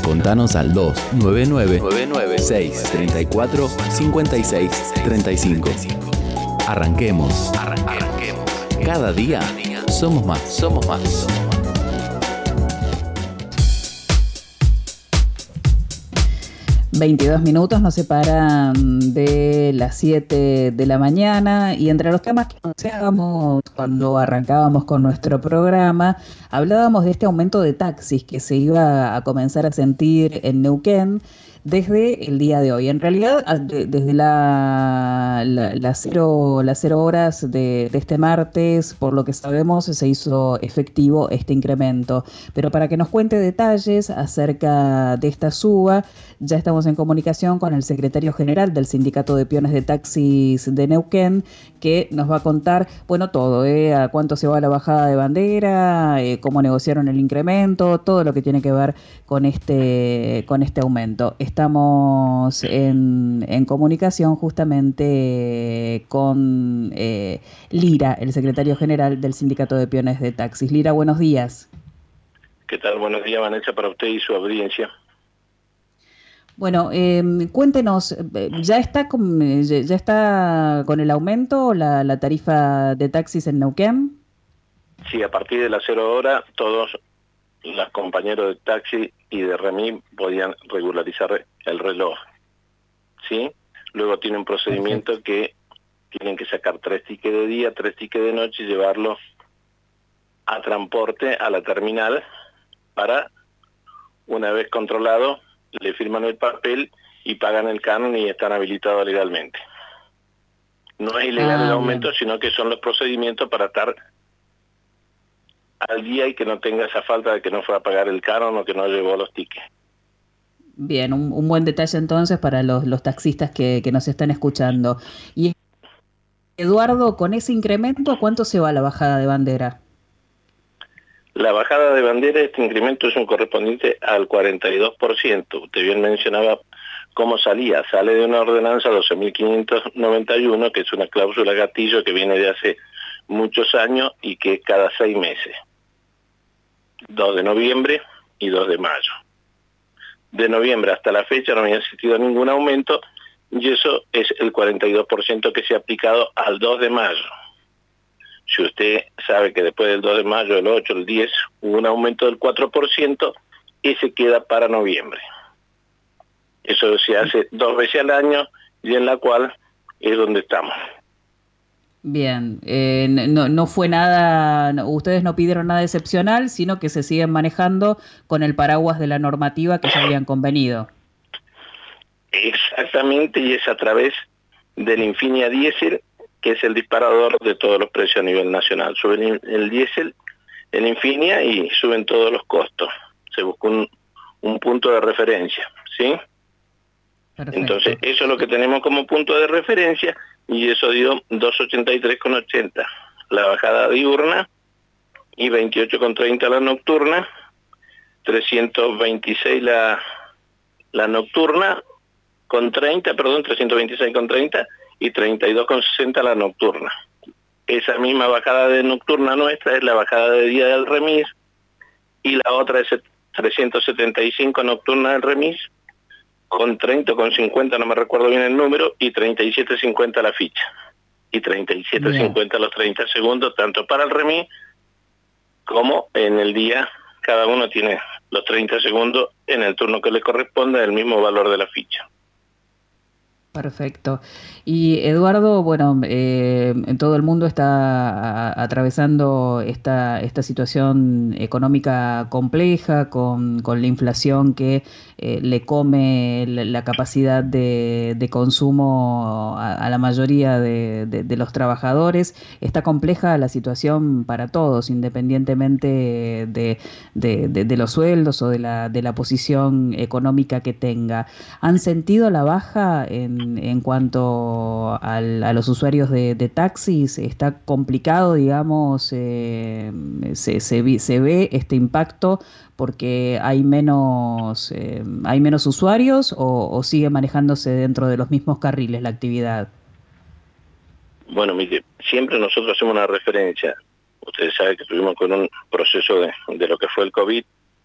Contanos al 299-634-5635. Arranquemos. Cada día somos más. 22 minutos nos separan de las 7 de la mañana y entre los temas que anunciábamos cuando arrancábamos con nuestro programa, hablábamos de este aumento de taxis que se iba a comenzar a sentir en Neuquén desde el día de hoy. En realidad, desde las 0 horas de este martes, por lo que sabemos, se hizo efectivo este incremento. Pero para que nos cuente detalles acerca de esta suba, ya estamos en comunicación con el secretario general del Sindicato de Peones de Taxis de Neuquén, que nos va a contar, bueno, todo, a cuánto se va la bajada de bandera, cómo negociaron el incremento, todo lo que tiene que ver con este aumento. Estamos en comunicación justamente con Lira, el secretario general del Sindicato de Peones de Taxis. Lira, buenos días. ¿Qué tal? Buenos días, Vanessa, para usted y su audiencia. Bueno, cuéntenos, ¿ya está con el aumento la tarifa de taxis en Neuquén? Sí, a partir de las 0 horas, todos los compañeros de taxi y de remis podían regularizar el reloj, ¿sí? Luego tiene un procedimiento Perfecto. Que tienen que sacar 3 tickets de día, 3 tickets de noche y llevarlos a transporte a la terminal para, una vez controlado, le firman el papel y pagan el canon y están habilitados legalmente. No es ilegal el aumento, bien. Sino que son los procedimientos para estar al día y que no tenga esa falta de que no fue a pagar el canon o que no llevó los tickets. Bien, un buen detalle entonces para los taxistas que nos están escuchando. Y Eduardo, con ese incremento, ¿a cuánto se va la bajada de bandera? La bajada de bandera, este incremento es un correspondiente al 42%. Usted bien mencionaba cómo salía. Sale de una ordenanza 12.591, que es una cláusula gatillo que viene de hace muchos años y que es cada 6 meses. 2 de noviembre y 2 de mayo. De noviembre hasta la fecha no había existido ningún aumento y eso es el 42% que se ha aplicado al 2 de mayo. Si usted sabe que después del 2 de mayo, el 8, el 10, hubo un aumento del 4%, ese queda para noviembre. Eso se hace 2 veces al año y en la cual es donde estamos. Bien, no fue nada, ustedes no pidieron nada excepcional, sino que se siguen manejando con el paraguas de la normativa que ya habían convenido. Exactamente, y es a través del Infinia Diesel, que es el disparador de todos los precios a nivel nacional. Sube el diésel, el Infinia y suben todos los costos. Se busca un punto de referencia, ¿sí? Perfecto. Entonces, eso es lo que tenemos como punto de referencia y eso dio 283,80 la bajada diurna y 28,30 la nocturna, 326 la nocturna con 30, perdón, 326,30 y 32,60 la nocturna. Esa misma bajada de nocturna nuestra es la bajada de día del remis y la otra es 375 nocturna del remis con 30,50, no me recuerdo bien el número, y 37,50 la ficha. Y 37,50 los 30 segundos, tanto para el remis como en el día. Cada uno tiene los 30 segundos en el turno que le corresponde, el mismo valor de la ficha. Perfecto. Y Eduardo, bueno, todo el mundo está atravesando esta situación económica compleja con la inflación que le come la capacidad de consumo a la mayoría de los trabajadores. Está compleja la situación para todos, independientemente de los sueldos o de la posición económica que tenga. ¿Han sentido la baja en cuanto a los usuarios de taxis? ¿Está complicado, digamos, se ve este impacto porque hay menos usuarios o sigue manejándose dentro de los mismos carriles la actividad? Bueno, mire, siempre nosotros hacemos una referencia. Ustedes saben que estuvimos con un proceso de lo que fue el COVID.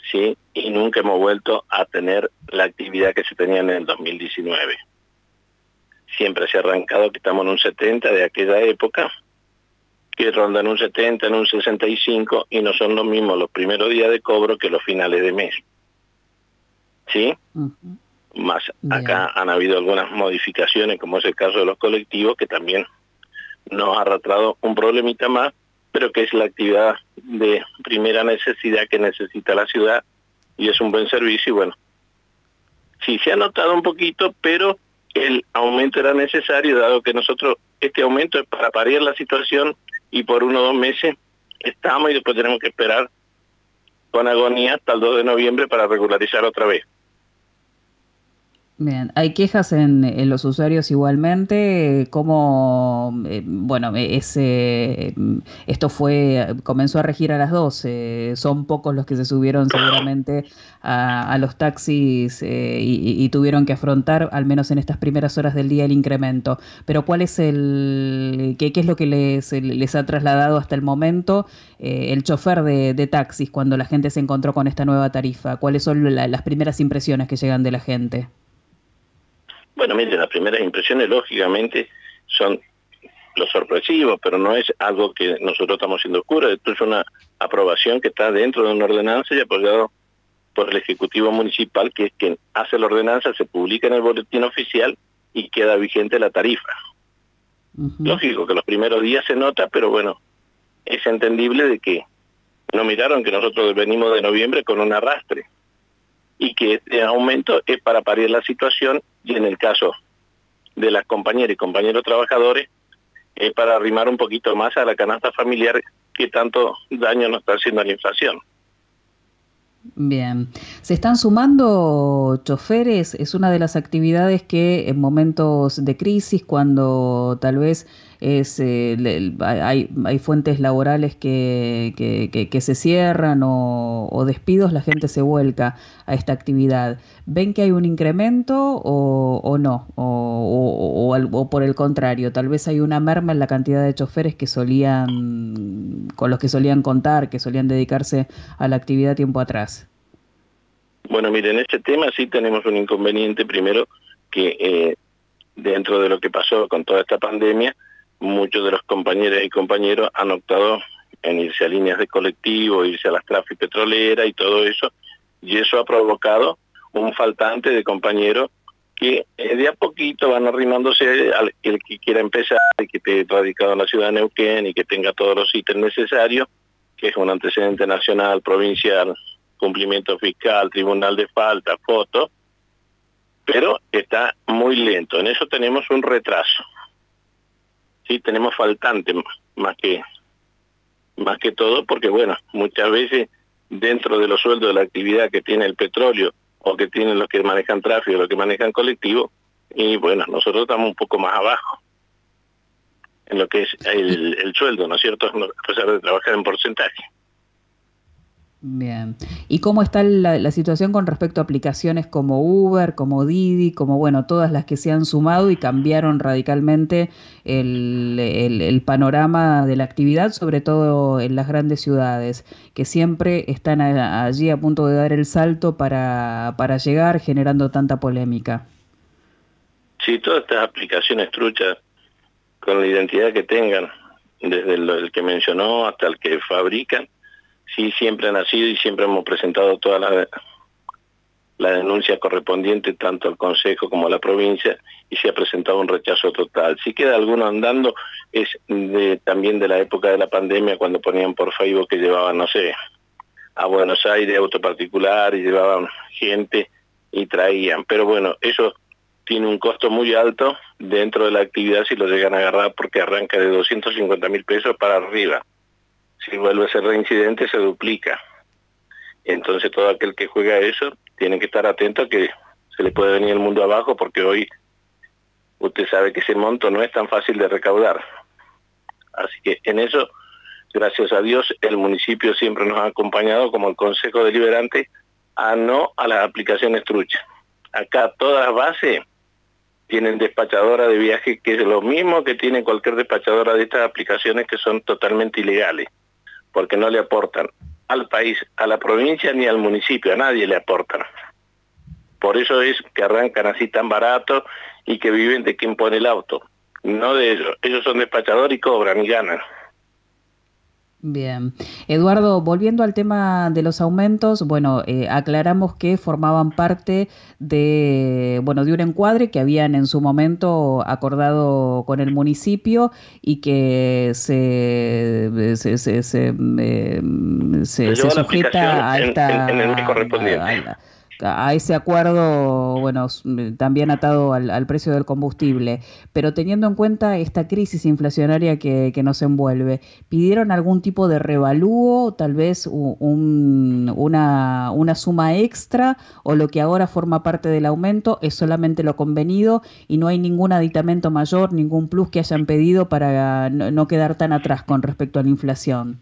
¿sí? Y nunca hemos vuelto a tener la actividad que se tenía en el 2019. Siempre se ha arrancado que estamos en un 70 de aquella época, que rondan un 70, en un 65, y no son los mismos los primeros días de cobro que los finales de mes. ¿Sí? Más acá han habido algunas modificaciones, como es el caso de los colectivos, que también nos ha arrastrado un problemita más, pero que es la actividad de primera necesidad que necesita la ciudad, y es un buen servicio, y bueno, sí se ha notado un poquito, pero el aumento era necesario, dado que nosotros, este aumento es para paliar la situación, y por 1 o 2 meses estamos, y después tenemos que esperar con agonía hasta el 2 de noviembre para regularizar otra vez. Bien, hay quejas en los usuarios igualmente, como, bueno, esto comenzó a regir a las 12, son pocos los que se subieron seguramente a los taxis y tuvieron que afrontar, al menos en estas primeras horas del día, el incremento. Pero ¿cuál es qué es lo que les ha trasladado hasta el momento el chofer de taxis cuando la gente se encontró con esta nueva tarifa? ¿Cuáles son las primeras impresiones que llegan de la gente? Bueno, mire, las primeras impresiones lógicamente son los sorpresivos, pero no es algo que nosotros estamos haciendo oscuro. Esto es una aprobación que está dentro de una ordenanza y apoyado por el Ejecutivo Municipal, que es quien hace la ordenanza, se publica en el boletín oficial y queda vigente la tarifa. Lógico que los primeros días se nota, pero bueno, es entendible de que no miraron que nosotros venimos de noviembre con un arrastre, y que este aumento es para paliar la situación, y en el caso de las compañeras y compañeros trabajadores, es para arrimar un poquito más a la canasta familiar que tanto daño nos está haciendo la inflación. Bien, ¿se están sumando choferes? Es una de las actividades que en momentos de crisis, cuando tal vez hay fuentes laborales que se cierran o despidos, la gente se vuelca a esta actividad. ¿Ven que hay un incremento o no? O por el contrario, tal vez hay una merma en la cantidad de choferes con los que solían contar, que solían dedicarse a la actividad tiempo atrás. Bueno, mire, en este tema sí tenemos un inconveniente. Primero, que dentro de lo que pasó con toda esta pandemia, muchos de los compañeras y compañeros han optado en irse a líneas de colectivo, irse a las Trafi petroleras y todo eso, y eso ha provocado un faltante de compañeros que de a poquito van arrimándose al el que quiera empezar, el que esté radicado en la ciudad de Neuquén y que tenga todos los ítems necesarios, que es un antecedente nacional, provincial, cumplimiento fiscal, tribunal de falta, foto, pero está muy lento. En eso tenemos un retraso. Sí, tenemos faltante más que todo, porque bueno, muchas veces dentro de los sueldos de la actividad que tiene el petróleo, o que tienen los que manejan tráfico, los que manejan colectivo, y bueno, nosotros estamos un poco más abajo en lo que es el sueldo, ¿no es cierto?, a pesar de trabajar en porcentaje. Bien. ¿Y cómo está la situación con respecto a aplicaciones como Uber, como Didi, como bueno, todas las que se han sumado y cambiaron radicalmente el panorama de la actividad, sobre todo en las grandes ciudades, que siempre están allí a punto de dar el salto para llegar, generando tanta polémica? Sí, todas estas aplicaciones truchas, con la identidad que tengan, desde el que mencionó hasta el que fabrican, sí, siempre han nacido y siempre hemos presentado toda la denuncia correspondiente tanto al Consejo como a la provincia, y se ha presentado un rechazo total. Si queda alguno andando, es también de la época de la pandemia, cuando ponían por Facebook que llevaban, no sé, a Buenos Aires auto particular y llevaban gente y traían. Pero bueno, eso tiene un costo muy alto dentro de la actividad si lo llegan a agarrar, porque arranca de 250.000 pesos para arriba. Si vuelve a ser reincidente, se duplica. Entonces todo aquel que juega eso tiene que estar atento a que se le puede venir el mundo abajo, porque hoy usted sabe que ese monto no es tan fácil de recaudar. Así que en eso, gracias a Dios, el municipio siempre nos ha acompañado como el Consejo Deliberante a las aplicaciones truchas. Acá todas las bases tienen despachadora de viaje, que es lo mismo que tiene cualquier despachadora de estas aplicaciones, que son totalmente ilegales, porque no le aportan al país, a la provincia ni al municipio, a nadie le aportan. Por eso es que arrancan así tan barato y que viven de quien pone el auto, no de ellos. Ellos son despachadores y cobran y ganan. Bien. Eduardo, volviendo al tema de los aumentos, bueno, aclaramos que formaban parte de, bueno, de un encuadre que habían en su momento acordado con el municipio y que se sujeta a en el mes correspondiente. A ese acuerdo, bueno, también atado al precio del combustible, pero teniendo en cuenta esta crisis inflacionaria que nos envuelve, ¿pidieron algún tipo de revalúo, tal vez una suma extra, o lo que ahora forma parte del aumento es solamente lo convenido y no hay ningún aditamento mayor, ningún plus que hayan pedido para no quedar tan atrás con respecto a la inflación?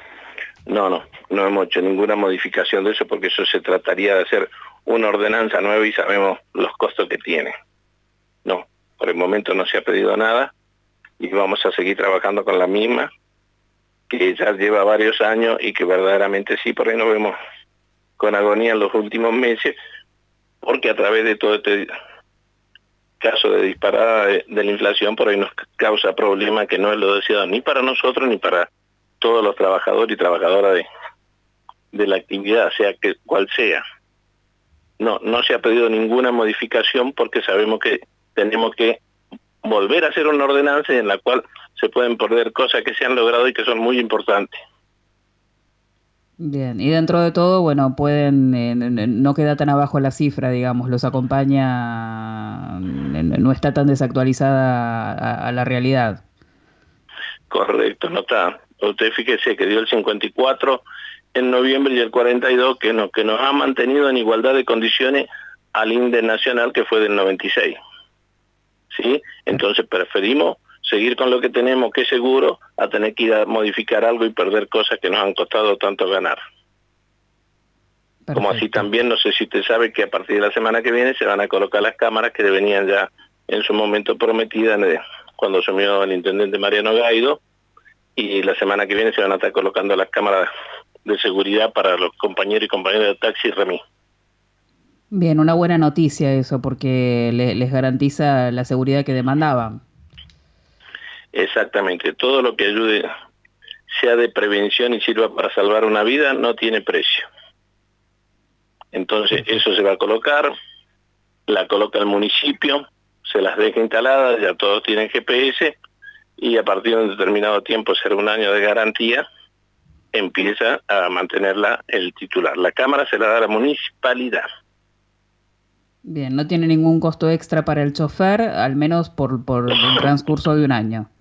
No hemos hecho ninguna modificación de eso porque eso se trataría de hacer una ordenanza nueva y sabemos los costos que tiene. No, por el momento no se ha pedido nada y vamos a seguir trabajando con la misma, que ya lleva varios años y que verdaderamente sí, por ahí nos vemos con agonía en los últimos meses, porque a través de todo este caso de disparada de la inflación, por ahí nos causa problemas que no es lo deseado ni para nosotros ni para todos los trabajadores y trabajadoras de la actividad, sea que cual sea. No se ha pedido ninguna modificación porque sabemos que tenemos que volver a hacer una ordenanza en la cual se pueden perder cosas que se han logrado y que son muy importantes. Bien, y dentro de todo, bueno, pueden, no queda tan abajo la cifra, digamos, los acompaña, no está tan desactualizada a la realidad. Correcto, no está. Usted fíjese que dio el 54 en noviembre y el 42 que nos ha mantenido en igualdad de condiciones al índice nacional que fue del 96. ¿Sí? Entonces preferimos seguir con lo que tenemos, que es seguro, a tener que ir a modificar algo y perder cosas que nos han costado tanto ganar. Perfecto. Como así también, no sé si usted sabe que a partir de la semana que viene se van a colocar las cámaras que venían ya en su momento prometidas cuando asumió el intendente Mariano Gaido, y la semana que viene se van a estar colocando las cámaras de seguridad para los compañeros y compañeras de taxi y remis. Bien, una buena noticia eso, porque les garantiza la seguridad que demandaban. Exactamente, todo lo que ayude, sea de prevención y sirva para salvar una vida, no tiene precio. Entonces eso se va a colocar, la coloca el municipio, se las deja instaladas, ya todos tienen GPS, y a partir de un determinado tiempo, será un año de garantía, empieza a mantenerla el titular. La cámara se la da a la municipalidad. Bien, no tiene ningún costo extra para el chofer, al menos por el transcurso de un año.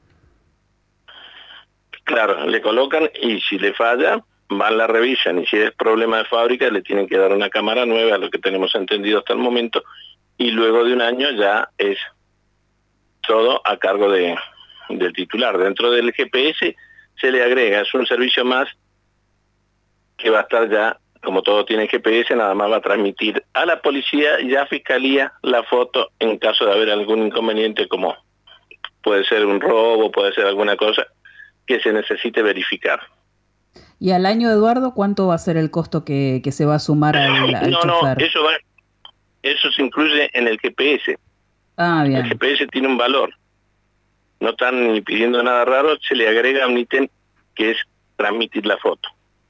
Claro, le colocan y si le falla, van, la revisan, y si es problema de fábrica, le tienen que dar una cámara nueva, lo que tenemos entendido hasta el momento, y luego de un año ya es todo a cargo del titular. Dentro del GPS se le agrega, es un servicio más que va a estar ya, como todo tiene GPS, nada más va a transmitir a la policía y a fiscalía la foto en caso de haber algún inconveniente, como puede ser un robo, puede ser alguna cosa que se necesite verificar. ¿Y al año, Eduardo, cuánto va a ser el costo que se va a sumar al chofer? No, eso se incluye en el GPS. Ah, bien. El GPS tiene un valor. No están ni pidiendo nada raro, se le agrega un ítem que es transmitir la foto.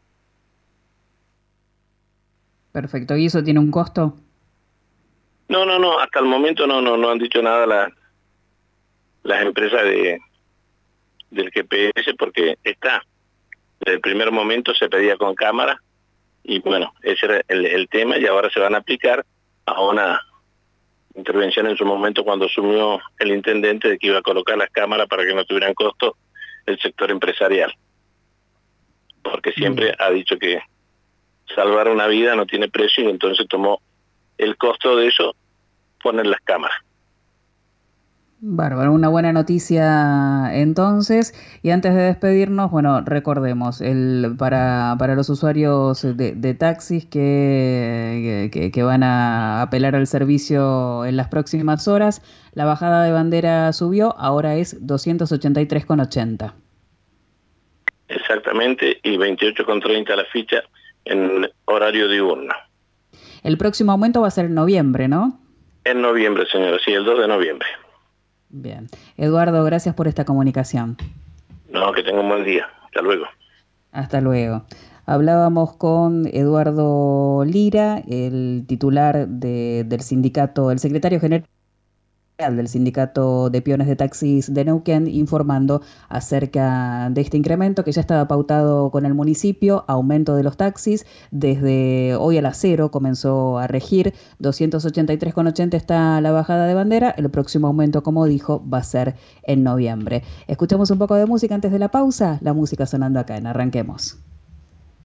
Perfecto, ¿y eso tiene un costo? No, hasta el momento no han dicho nada las empresas del GPS, porque está. Desde el primer momento se pedía con cámara, y bueno, ese era el tema, y ahora se van a aplicar a una intervención en su momento cuando asumió el intendente de que iba a colocar las cámaras para que no tuvieran costo el sector empresarial. Porque siempre ha dicho que salvar una vida no tiene precio, y entonces tomó el costo de eso, poner las cámaras. Bárbaro, una buena noticia entonces. Y antes de despedirnos, bueno, recordemos, para los usuarios de taxis que van a apelar al servicio en las próximas horas, la bajada de bandera subió, ahora es 283,80. exactamente, y 28,30 la ficha en horario diurno. El próximo aumento va a ser en noviembre, ¿no? En noviembre, señora, sí, el 2 de noviembre. Bien. Eduardo, gracias por esta comunicación. No, que tenga un buen día. Hasta luego. Hasta luego. Hablábamos con Eduardo Lira, el titular del sindicato, el secretario general del Sindicato de Peones de Taxis de Neuquén, informando acerca de este incremento que ya estaba pautado con el municipio, aumento de los taxis. Desde hoy a las 0 comenzó a regir, 283,80 está la bajada de bandera, el próximo aumento, como dijo, va a ser en noviembre. Escuchamos un poco de música antes de la pausa, la música sonando acá en Arranquemos.